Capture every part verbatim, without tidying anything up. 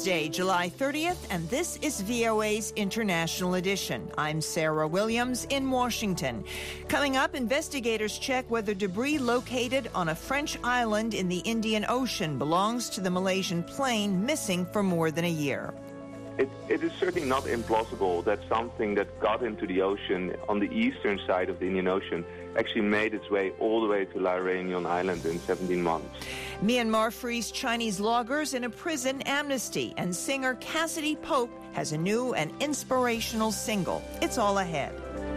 Thursday, July thirtieth, and this is V O A's International Edition. I'm Sarah Williams in Washington. Coming up, investigators check whether debris located on a French island in the Indian Ocean belongs to the Malaysian plane missing for more than a year. It, it is certainly not implausible that something that got into the ocean on the eastern side of the Indian Ocean actually made its way all the way to La Réunion Island in seventeen months. Myanmar frees Chinese loggers in a prison amnesty, and singer Cassidy Pope has a new and inspirational single. It's all ahead.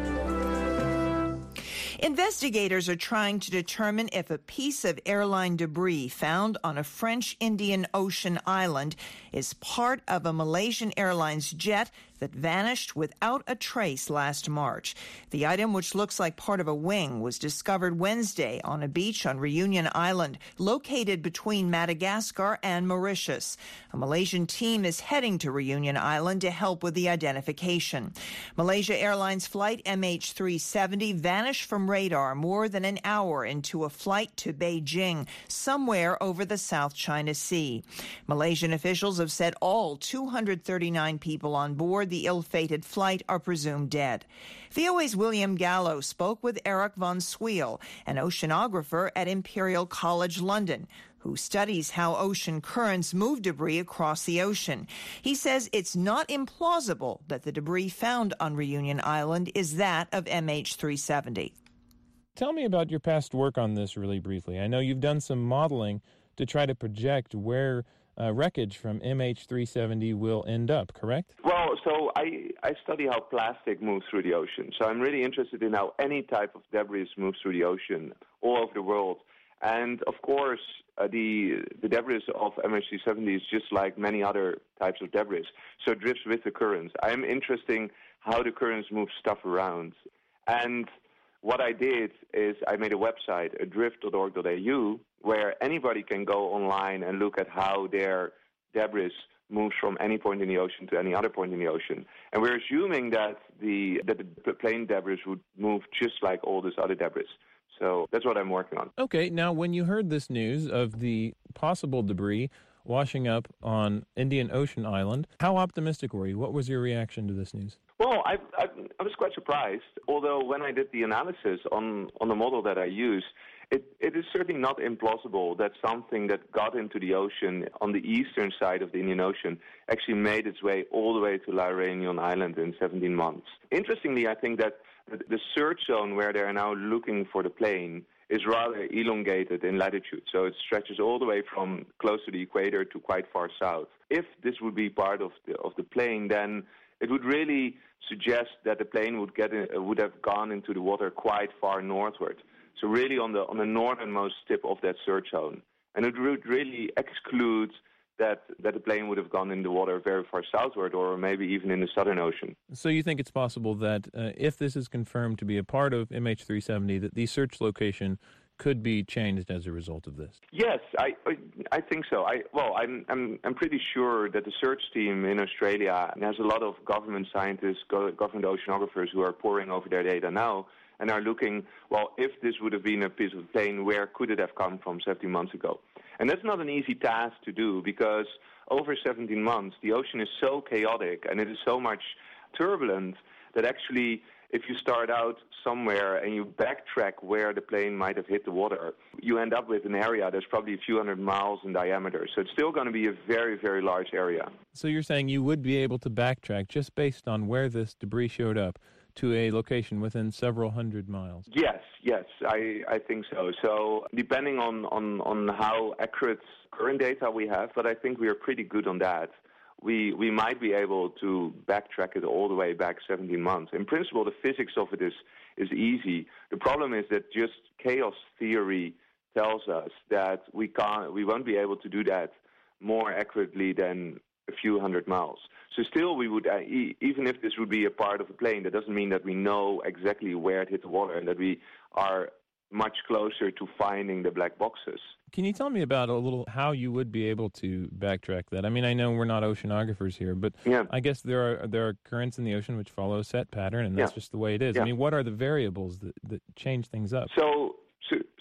Investigators are trying to determine if a piece of airline debris found on a French Indian Ocean island is part of a Malaysian Airlines jet that vanished without a trace last March. The item, which looks like part of a wing, was discovered Wednesday on a beach on Reunion Island, located between Madagascar and Mauritius. A Malaysian team is heading to Reunion Island to help with the identification. Malaysia Airlines flight M H three seventy vanished from radar more than an hour into a flight to Beijing, somewhere over the South China Sea. Malaysian officials have said all two hundred thirty-nine people on board the ill-fated flight are presumed dead. V O A's William Gallo spoke with Eric von Swiel, an oceanographer at Imperial College London, who studies how ocean currents move debris across the ocean. He says it's not implausible that the debris found on Reunion Island is that of M H three seventy. Tell me about your past work on this really briefly. I know you've done some modeling to try to project where uh, wreckage from M H three seventy will end up, correct? Well, so I, I study how plastic moves through the ocean. So I'm really interested in how any type of debris moves through the ocean all over the world. And, of course, uh, the the debris of M H three seventy is just like many other types of debris. So it drifts with the currents. I'm interested in how the currents move stuff around. And what I did is I made a website, adrift dot org dot a u, where anybody can go online and look at how their debris moves from any point in the ocean to any other point in the ocean. And we're assuming that the that the plane debris would move just like all this other debris. So that's what I'm working on. Okay, now when you heard this news of the possible debris washing up on Indian Ocean Island, how optimistic were you? What was your reaction to this news? Well, I, I, I was quite surprised, although when I did the analysis on, on the model that I used, it, it is certainly not implausible that something that got into the ocean on the eastern side of the Indian Ocean actually made its way all the way to La Réunion Island in seventeen months. Interestingly, I think that the search zone where they are now looking for the plane is rather elongated in latitude. So it stretches all the way from close to the equator to quite far south. If this would be part of the of the plane, then it would really suggest that the plane would get in, would have gone into the water quite far northward. So really on the on the northernmost tip of that search zone. And it would really exclude that that the plane would have gone in the water very far southward or maybe even in the Southern Ocean. So you think it's possible that uh, if this is confirmed to be a part of M H three seventy, that the search location could be changed as a result of this? Yes, I I think so. I well, I'm I'm I'm pretty sure that the search team in Australia has a lot of government scientists, government oceanographers who are poring over their data now and are looking, well, if this would have been a piece of plane, where could it have come from seventeen months ago? And that's not an easy task to do because over seventeen months, the ocean is so chaotic and it is so much turbulent that actually if you start out somewhere and you backtrack where the plane might have hit the water, you end up with an area that's probably a few hundred miles in diameter. So it's still going to be a very, very large area. So you're saying you would be able to backtrack just based on where this debris showed up to a location within several hundred miles? Yes, yes, I, I think so. So depending on, on, on how accurate current data we have, but I think we are pretty good on that, we we might be able to backtrack it all the way back seventeen months. In principle, the physics of it is, is easy. The problem is that just chaos theory tells us that we can't, we won't be able to do that more accurately than a few hundred miles. So still, we would, uh, e- even if this would be a part of a plane, that doesn't mean that we know exactly where it hit the water and that we are much closer to finding the black boxes. Can you tell me about a little how you would be able to backtrack that? I mean, I know we're not oceanographers here, but yeah. I guess there are there are currents in the ocean which follow a set pattern, and that's yeah. just the way it is. Yeah. I mean, what are the variables that, that change things up? So, so,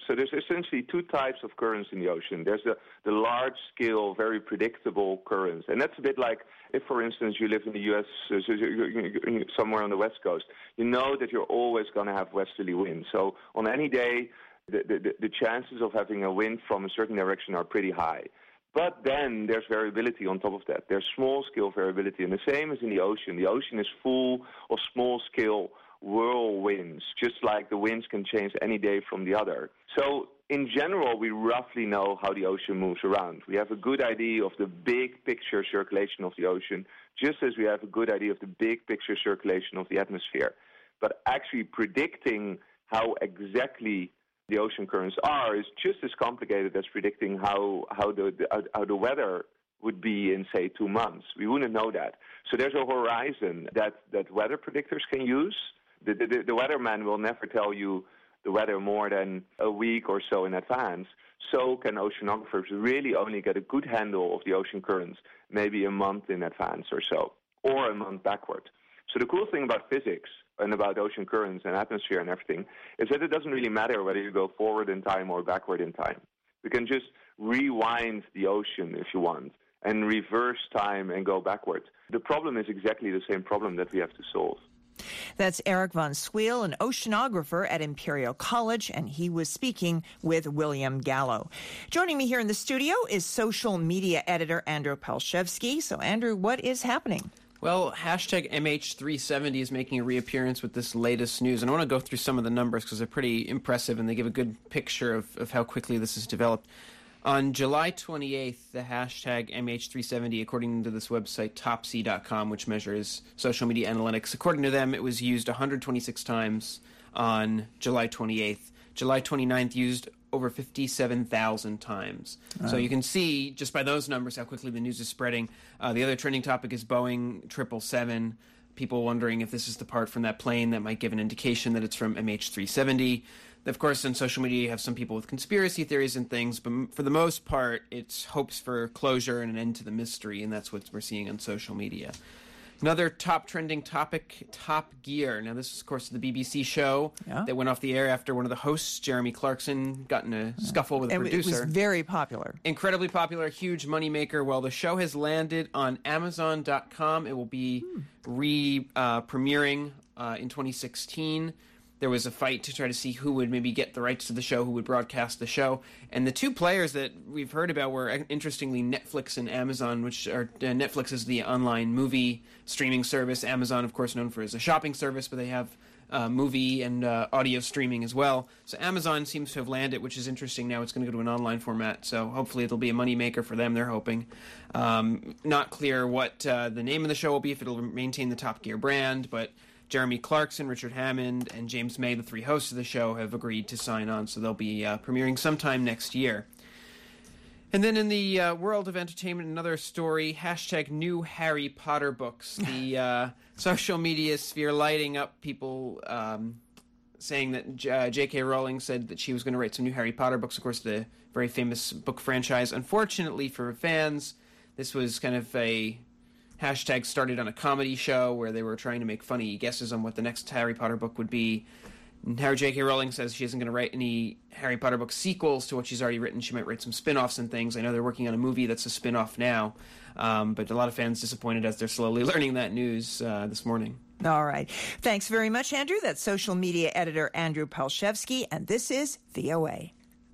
So there's essentially two types of currents in the ocean. There's the, the large-scale, very predictable currents. And that's a bit like if, for instance, you live in the U S, uh, so you're somewhere on the West Coast, you know that you're always going to have westerly winds. So on any day, the, the, the chances of having a wind from a certain direction are pretty high. But then there's variability on top of that. There's small-scale variability. And the same as in the ocean. The ocean is full of small-scale whirlwinds, just like the winds can change any day from the other. So in general, we roughly know how the ocean moves around. We have a good idea of the big picture circulation of the ocean, just as we have a good idea of the big picture circulation of the atmosphere. But actually predicting how exactly the ocean currents are is just as complicated as predicting how, how, the, the, how the weather would be in, say, two months. We wouldn't know that. So there's a horizon that, that weather predictors can use. The, the, the weatherman will never tell you the weather more than a week or so in advance. So can oceanographers really only get a good handle of the ocean currents maybe a month in advance or so, or a month backward. So the cool thing about physics and about ocean currents and atmosphere and everything is that it doesn't really matter whether you go forward in time or backward in time. We can just rewind the ocean if you want and reverse time and go backward. The problem is exactly the same problem that we have to solve. That's Eric von Swiel, an oceanographer at Imperial College, and he was speaking with William Gallo. Joining me here in the studio is social media editor Andrew Palczewski. So, Andrew, what is happening? Well, hashtag M H three seventy is making a reappearance with this latest news. And I want to go through some of the numbers because they're pretty impressive and they give a good picture of, of how quickly this has developed. On July twenty-eighth, the hashtag M H three seventy, according to this website, Topsy dot com, which measures social media analytics, according to them, it was used one hundred twenty-six times on July twenty-eighth. July twenty-ninth used over fifty-seven thousand times. Uh, so you can see, just by those numbers, how quickly the news is spreading. Uh, the other trending topic is Boeing triple seven. People wondering if this is the part from that plane that might give an indication that it's from M H three seventy. Of course, on social media, you have some people with conspiracy theories and things, but for the most part, it's hopes for closure and an end to the mystery, and that's what we're seeing on social media. Another top trending topic, Top Gear. Now, this is, of course, the B B C show yeah. that went off the air after one of the hosts, Jeremy Clarkson, got in a scuffle with a and producer. It was very popular. Incredibly popular, huge moneymaker. Well, the show has landed on Amazon dot com. It will be hmm. re-premiering uh, uh, in twenty sixteen. There was a fight to try to see who would maybe get the rights to the show, who would broadcast the show. And the two players that we've heard about were, interestingly, Netflix and Amazon, which are uh, Netflix is the online movie streaming service. Amazon, of course, known for as a shopping service, but they have uh, movie and uh, audio streaming as well. So Amazon seems to have landed, which is interesting. Now it's going to go to an online format, so hopefully it'll be a moneymaker for them, they're hoping. Um, not clear what uh, the name of the show will be, if it'll maintain the Top Gear brand, but Jeremy Clarkson, Richard Hammond, and James May, the three hosts of the show, have agreed to sign on, so they'll be uh, premiering sometime next year. And then in the uh, world of entertainment, another story, hashtag new Harry Potter books. The uh, social media sphere lighting up, people um, saying that uh, J K Rowling said that she was going to write some new Harry Potter books, of course, the very famous book franchise. Unfortunately for fans, this was kind of a hashtag started on a comedy show where they were trying to make funny guesses on what the next Harry Potter book would be. And Harry J K Rowling says she isn't going to write any Harry Potter book sequels to what she's already written. She might write some spin-offs and things. I know they're working on a movie that's a spin-off now, um, but a lot of fans disappointed as they're slowly learning that news uh, this morning. All right. Thanks very much, Andrew. That's social media editor Andrew Palczewski, and this is V O A.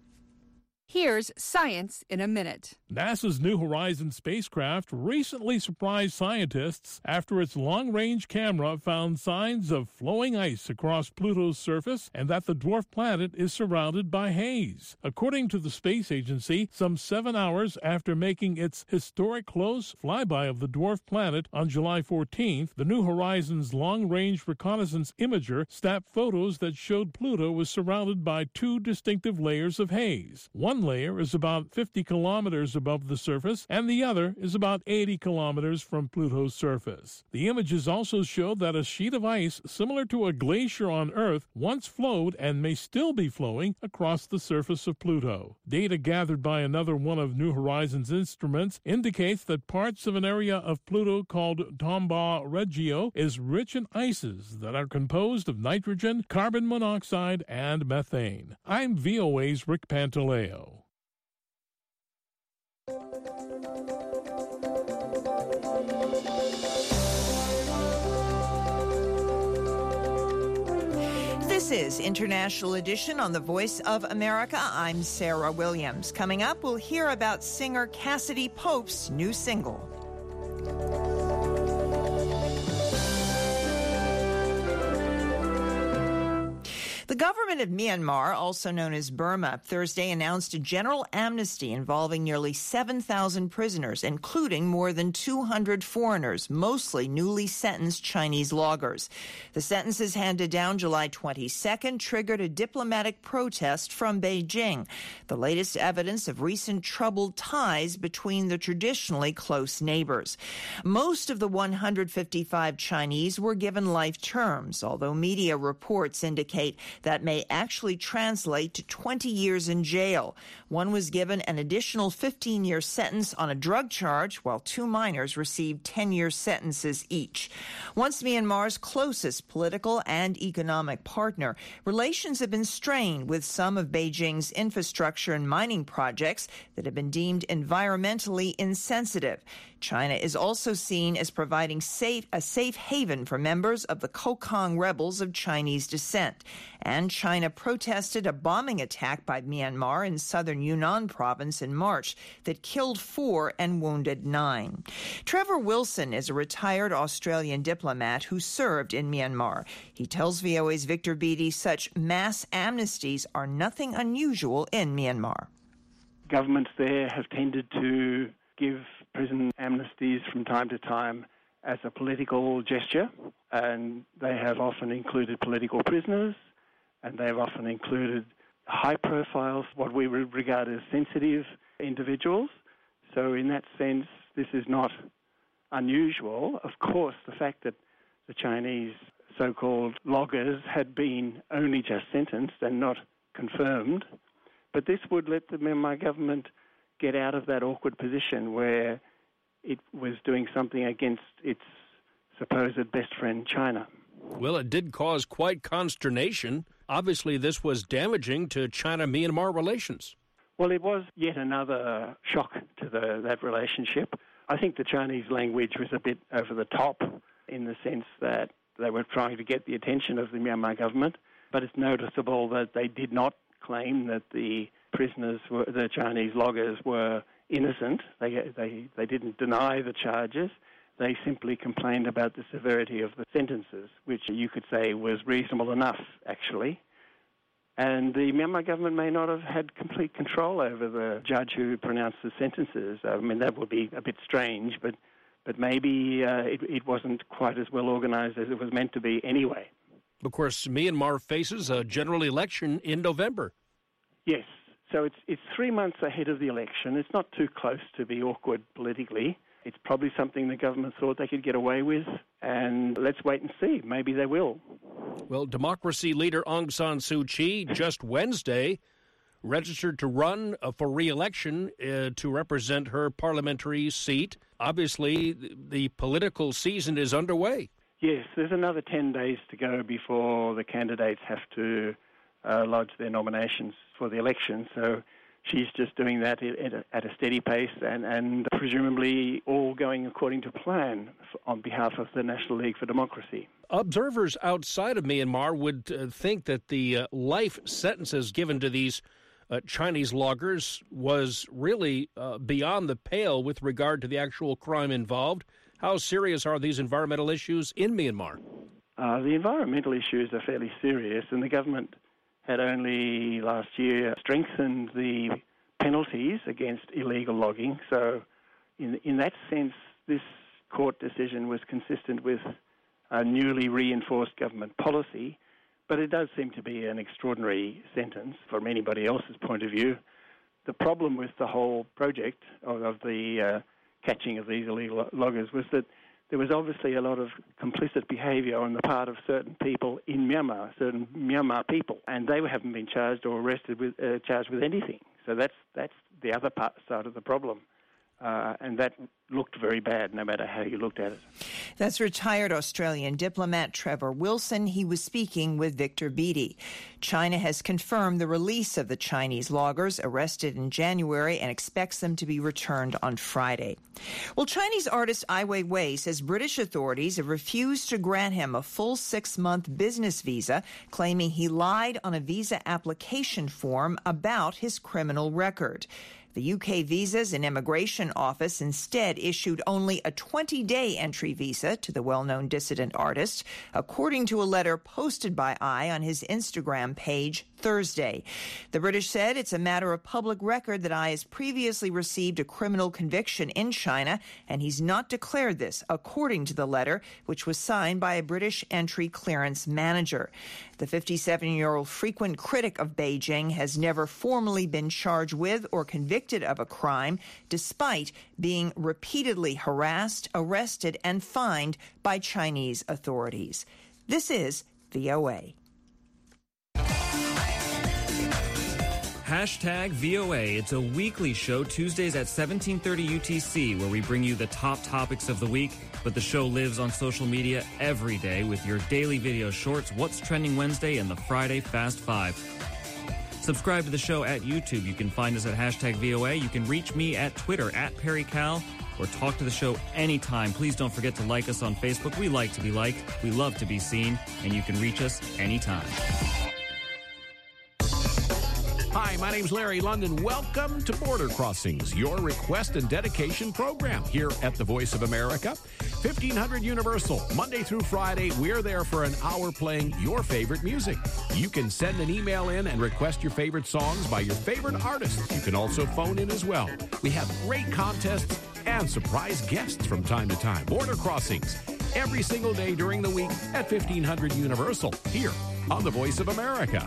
Here's Science in a Minute. NASA's New Horizons spacecraft recently surprised scientists after its long-range camera found signs of flowing ice across Pluto's surface and that the dwarf planet is surrounded by haze. According to the space agency, some seven hours after making its historic close flyby of the dwarf planet on July fourteenth, the New Horizons long-range reconnaissance imager snapped photos that showed Pluto was surrounded by two distinctive layers of haze. One layer is about fifty kilometers above the surface, and the other is about eighty kilometers from Pluto's surface. The images also show that a sheet of ice similar to a glacier on Earth once flowed and may still be flowing across the surface of Pluto. Data gathered by another one of New Horizons' instruments indicates that parts of an area of Pluto called Tombaugh Regio is rich in ices that are composed of nitrogen, carbon monoxide, and methane. I'm V O A's Rick Pantaleo. This is International Edition on the Voice of America. I'm Sarah Williams. Coming up, we'll hear about singer Cassidy Pope's new single. The government of Myanmar, also known as Burma, Thursday announced a general amnesty involving nearly seven thousand prisoners, including more than two hundred foreigners, mostly newly sentenced Chinese loggers. The sentences handed down July twenty-second triggered a diplomatic protest from Beijing, the latest evidence of recent troubled ties between the traditionally close neighbors. Most of the one hundred fifty-five Chinese were given life terms, although media reports indicate that may actually translate to twenty years in jail. One was given an additional fifteen-year sentence on a drug charge, while two minors received ten-year sentences each. Once Myanmar's closest political and economic partner, relations have been strained with some of Beijing's infrastructure and mining projects that have been deemed environmentally insensitive. China is also seen as providing safe, a safe haven for members of the Kokang rebels of Chinese descent. And China protested a bombing attack by Myanmar in southern Yunnan province in March that killed four and wounded nine. Trevor Wilson is a retired Australian diplomat who served in Myanmar. He tells V O A's Victor Beattie such mass amnesties are nothing unusual in Myanmar. Governments there have tended to give prison amnesties from time to time as a political gesture, and they have often included political prisoners, and they have often included high profiles, what we regard as sensitive individuals. So in that sense, this is not unusual. Of course, the fact that the Chinese so-called loggers had been only just sentenced and not confirmed, but this would let the Myanmar government get out of that awkward position where it was doing something against its supposed best friend, China. Well, it did cause quite consternation. Obviously, this was damaging to China-Myanmar relations. Well, it was yet another shock to the, that relationship. I think the Chinese language was a bit over the top in the sense that they were trying to get the attention of the Myanmar government, but it's noticeable that they did not claim that the prisoners, were, the Chinese loggers, were innocent. They, they, they didn't deny the charges. They simply complained about the severity of the sentences, which you could say was reasonable enough, actually. And the Myanmar government may not have had complete control over the judge who pronounced the sentences. I mean, that would be a bit strange, but, but maybe uh, it, it wasn't quite as well organized as it was meant to be anyway. Of course, Myanmar faces a general election in November. Yes. So it's it's three months ahead of the election. It's not too close to be awkward politically. It's probably something the government thought they could get away with, and let's wait and see. Maybe they will. Well, democracy leader Aung San Suu Kyi just Wednesday registered to run uh, for re-election uh, to represent her parliamentary seat. Obviously, the, the political season is underway. Yes, there's another ten days to go before the candidates have to uh, lodge their nominations for the election. So she's just doing that at a, at a steady pace and, and presumably all going according to plan on behalf of the National League for Democracy. Observers outside of Myanmar would uh, think that the uh, life sentences given to these uh, Chinese loggers was really uh, beyond the pale with regard to the actual crime involved. How serious are these environmental issues in Myanmar? Uh, the environmental issues are fairly serious, and the government had only last year strengthened the penalties against illegal logging. So in, in that sense, this court decision was consistent with a newly reinforced government policy, but it does seem to be an extraordinary sentence from anybody else's point of view. the problem with the whole project of, of the uh, catching of these illegal loggers was that there was obviously a lot of complicit behaviour on the part of certain people in Myanmar, certain Myanmar people, and they haven't been charged or arrested with uh, charged with anything. So that's that's the other part, side of the problem. Uh, and that looked very bad, no matter how you looked at it. That's retired Australian diplomat Trevor Wilson. He was speaking with Victor Beattie. China has confirmed the release of the Chinese loggers arrested in January and expects them to be returned on Friday. Well, Chinese artist Ai Weiwei says British authorities have refused to grant him a full six-month business visa, claiming he lied on a visa application form about his criminal record. The U K Visas and Immigration Office instead issued only a twenty-day entry visa to the well-known dissident artist, according to a letter posted by Ai on his Instagram page Thursday. The British said it's a matter of public record that Ai has previously received a criminal conviction in China, and he's not declared this, according to the letter, which was signed by a British entry clearance manager. The fifty-seven-year-old frequent critic of Beijing has never formally been charged with or convicted of a crime, despite being repeatedly harassed, arrested, and fined by Chinese authorities. This is V O A. Hashtag V O A. It's a weekly show, Tuesdays at seventeen thirty U T C, where we bring you the top topics of the week. But the show lives on social media every day with your daily video shorts, What's Trending Wednesday, and the Friday Fast Five. Subscribe to the show at YouTube. You can find us at hashtag V O A. You can reach me at Twitter, at Perry Cal, or talk to the show anytime. Please don't forget to like us on Facebook. We like to be liked. We love to be seen. And you can reach us anytime. Hi, my name's Larry London. Welcome to Border Crossings, your request and dedication program here at the Voice of America. fifteen hundred Universal, Monday through Friday, we're there for an hour playing your favorite music. You can send an email in and request your favorite songs by your favorite artists. You can also phone in as well. We have great contests and surprise guests from time to time. Border Crossings, every single day during the week at fifteen hundred Universal, here on the Voice of America.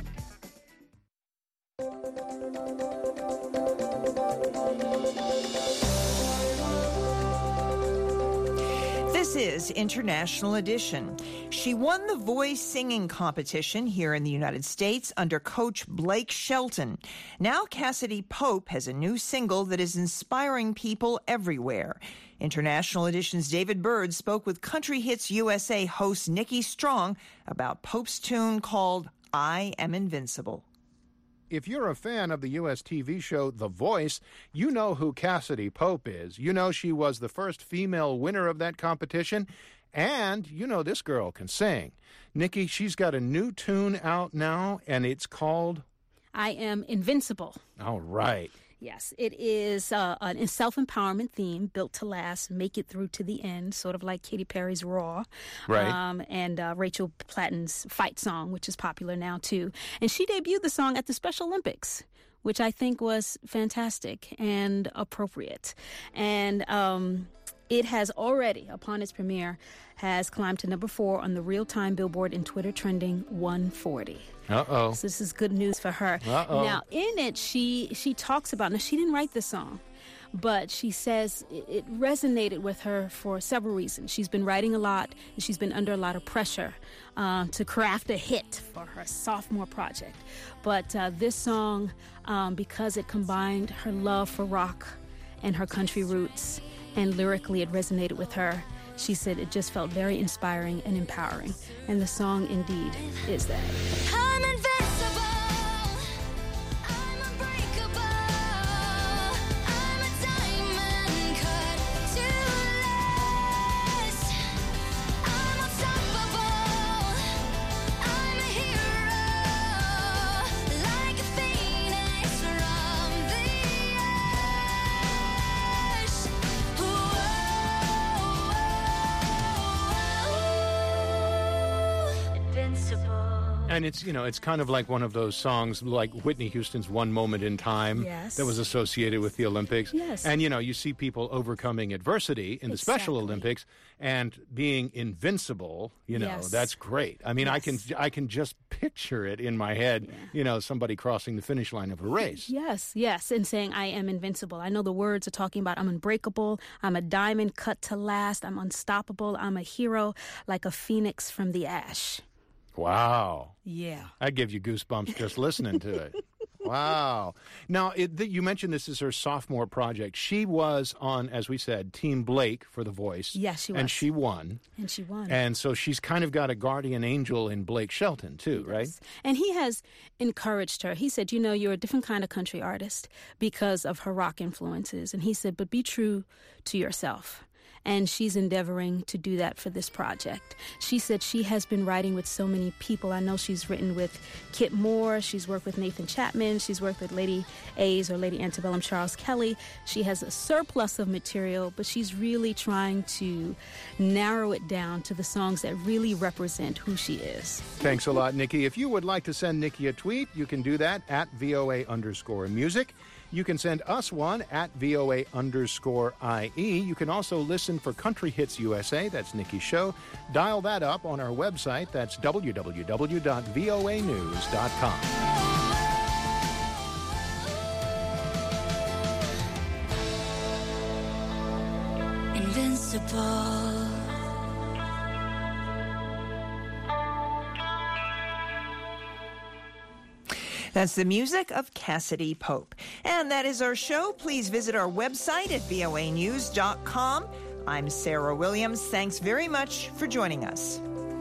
This is International Edition. She won the Voice singing competition here in the United States under coach Blake Shelton. Now Cassidy Pope has a new single that is inspiring people everywhere. International Edition's David Bird spoke with Country Hits U S A host Nikki Strong about Pope's tune called I Am Invincible. If you're a fan of the U S T V show The Voice, you know who Cassidy Pope is. You know she was the first female winner of that competition, and you know this girl can sing. Nikki, she's got a new tune out now, and it's called I Am Invincible. All right. Yes, it is uh, a self-empowerment theme, built to last, make it through to the end, sort of like Katy Perry's Raw. Right. Um, and uh, Rachel Platten's Fight Song, which is popular now, too. And she debuted the song at the Special Olympics, which I think was fantastic and appropriate. And um, it has already, upon its premiere, has climbed to number four on the real-time Billboard and Twitter trending one forty. Uh-oh. So this is good news for her. Uh-oh. Now, in it, she she talks about, now she didn't write the song, but she says it, it resonated with her for several reasons. She's been writing a lot, and she's been under a lot of pressure uh, to craft a hit for her sophomore project. But uh, this song, um, because it combined her love for rock and her country roots, and lyrically it resonated with her, she said it just felt very inspiring and empowering. And the song, indeed, is that. I'm invincible. I'm unbreakable. I'm a diamond cut to last. I'm unstoppable. I'm a hero. Like a phoenix from the ash. Whoa. Invincible. And it's, you know, it's kind of like one of those songs like Whitney Houston's One Moment in Time Yes. that was associated with the Olympics. Yes. And, you know, you see people overcoming adversity in the Special Exactly. Olympics and being invincible, you know, Yes. that's great. I mean, I can Yes. I can just picture it in my head, you know, somebody crossing the finish line of a race. Yes, yes, and saying I am invincible. I know the words are talking about I'm unbreakable, I'm a diamond cut to last, I'm unstoppable, I'm a hero, like a phoenix from the ash. Wow. Yeah. I'd give you goosebumps just listening to it. Wow. Now, it, the, you mentioned this is her sophomore project. She was on, as we said, Team Blake for The Voice. Yes, she And was. she won. And she won. And so she's kind of got a guardian angel in Blake Shelton, too, right? And he has encouraged her. He said, you know, you're a different kind of country artist because of her rock influences. And he said, but be true to yourself. And she's endeavoring to do that for this project. She said she has been writing with so many people. I know she's written with Kit Moore. She's worked with Nathan Chapman. She's worked with Lady A's or Lady Antebellum Charles Kelly. She has a surplus of material, but she's really trying to narrow it down to the songs that really represent who she is. Thanks a lot, Nikki. If you would like to send Nikki a tweet, you can do that at VOA underscore music. You can send us one at VOA underscore IE. You can also listen for Country Hits U S A. That's Nikki's show. Dial that up on our website. That's w w w dot v o a news dot com. Invincible. That's the music of Cassidy Pope. And that is our show. Please visit our website at v o a news dot com. I'm Sarah Williams. Thanks very much for joining us.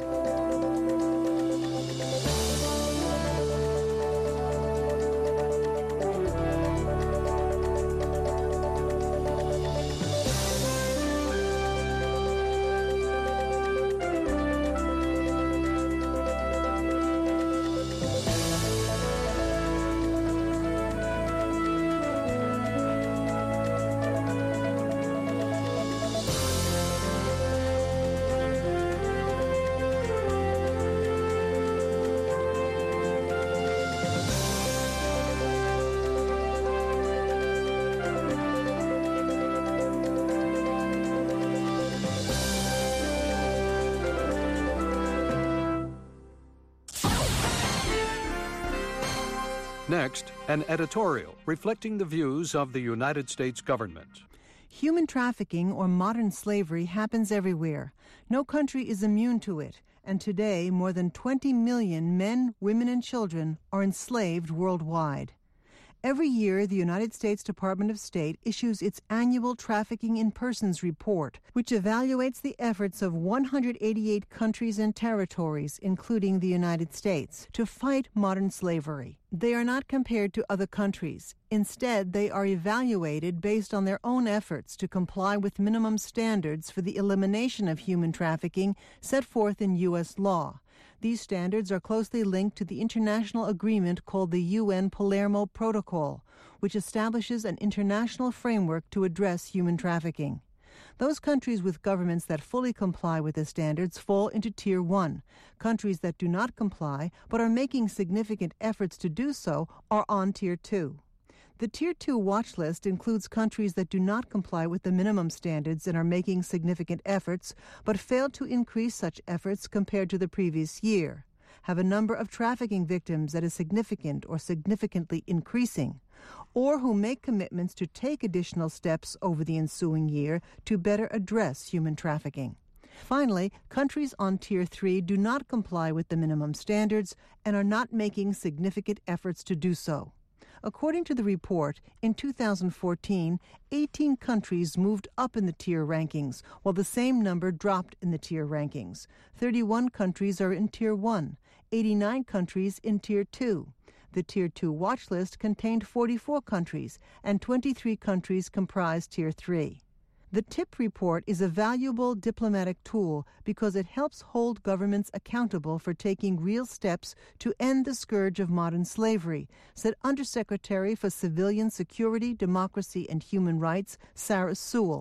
Next, an editorial reflecting the views of the United States government. Human trafficking or modern slavery happens everywhere. No country is immune to it, and today more than twenty million men, women, and children are enslaved worldwide. Every year, the United States Department of State issues its annual Trafficking in Persons report, which evaluates the efforts of one hundred eighty-eight countries and territories, including the United States, to fight modern slavery. They are not compared to other countries. Instead, they are evaluated based on their own efforts to comply with minimum standards for the elimination of human trafficking set forth in U S law. These standards are closely linked to the international agreement called the U N Palermo Protocol, which establishes an international framework to address human trafficking. Those countries with governments that fully comply with the standards fall into Tier one. Countries that do not comply but are making significant efforts to do so are on Tier two. The Tier two watch list includes countries that do not comply with the minimum standards and are making significant efforts, but failed to increase such efforts compared to the previous year, have a number of trafficking victims that is significant or significantly increasing, or who make commitments to take additional steps over the ensuing year to better address human trafficking. Finally, countries on Tier three do not comply with the minimum standards and are not making significant efforts to do so. According to the report, in two thousand fourteen, eighteen countries moved up in the tier rankings, while the same number dropped in the tier rankings. thirty-one countries are in Tier one, eighty-nine countries in Tier two. The Tier two watch list contained forty-four countries, and twenty-three countries comprised Tier three. The T I P report is a valuable diplomatic tool because it helps hold governments accountable for taking real steps to end the scourge of modern slavery, said Undersecretary for Civilian Security, Democracy, and Human Rights Sarah Sewell.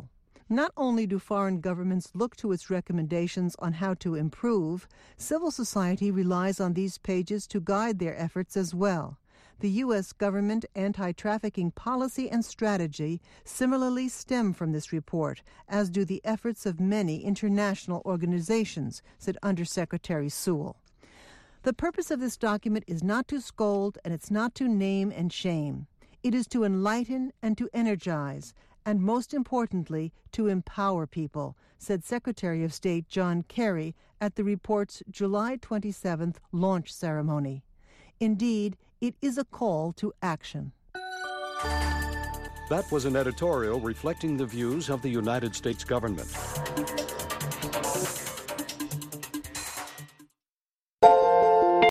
Not only do foreign governments look to its recommendations on how to improve, civil society relies on these pages to guide their efforts as well. The U S government anti-trafficking policy and strategy similarly stem from this report, as do the efforts of many international organizations, said Undersecretary Sewell. The purpose of this document is not to scold, and it's not to name and shame. It is to enlighten and to energize, and most importantly, to empower people, said Secretary of State John Kerry at the report's July twenty-seventh launch ceremony. Indeed, it is a call to action. That was an editorial reflecting the views of the United States government.